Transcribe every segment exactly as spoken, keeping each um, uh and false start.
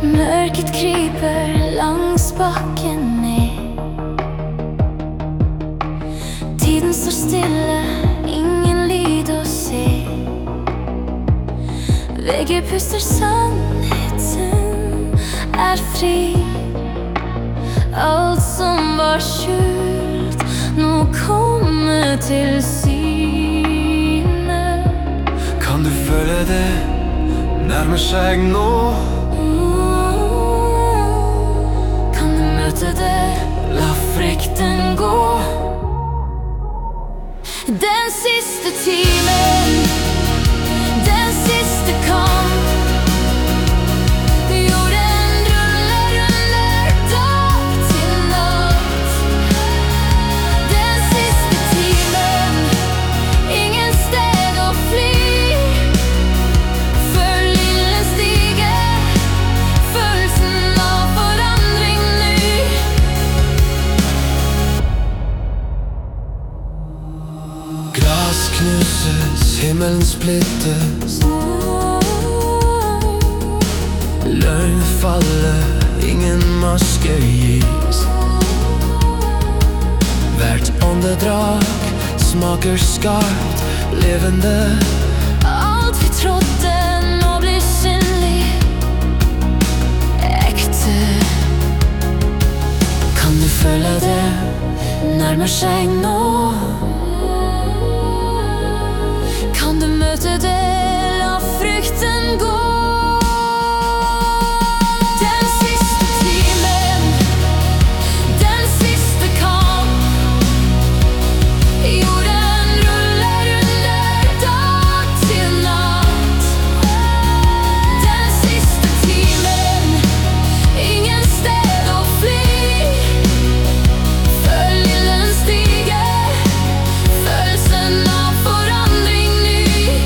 Mørket kryper langs bakken ned. Tiden står stille, ingen lyd å se. Vegger puster, sannheten er fri. Alt som var skjult, nå kommer til syne. Kan du føle det nærmer seg nå? Kan du møte det? La frykten gå. Den siste timen, den siste kamp. Jorden ruller, ruller dag til natt. Den siste timen, ingen sted å fly. Følg ilden stige, følelsen av forandring ny. Glas knuses, himmelen splittes. Løgn faller, ingen masker gis. Hvert åndedrag smaker skarpt, levende. Alt vi trodde nå blir synlig, ekte. Kan du føle det nærmer seg nå? Kan du møte det? La frykten gå. Den siste timen, den siste kamp. Jorden ruller, ruller dag til natt. Den siste timen, ingen sted å fly. Følg ilden stige, følelsen av forandring ny.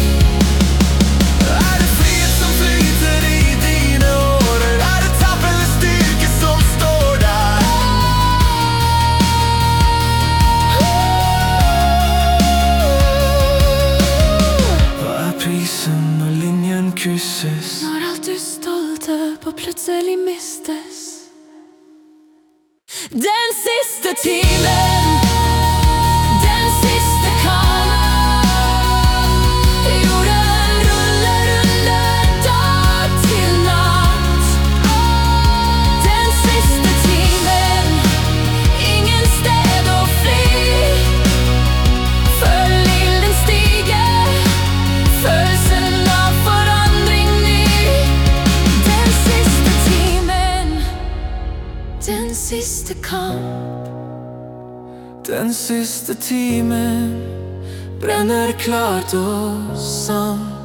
Er det frihet som flyter i dine årer? Er det tap eller styrke som står der? Hva er prisen når linjen krysses? Når alt du stolte på plutselig mistes. Den siste timen, den siste kamp. Jorden ruller, ruller dag til natt. Den siste timen, ingen sted å fly. Følg ilden stige, følelsen av forandring ny. Den siste timen, den siste kamp. Den siste timen brenner klart og sant.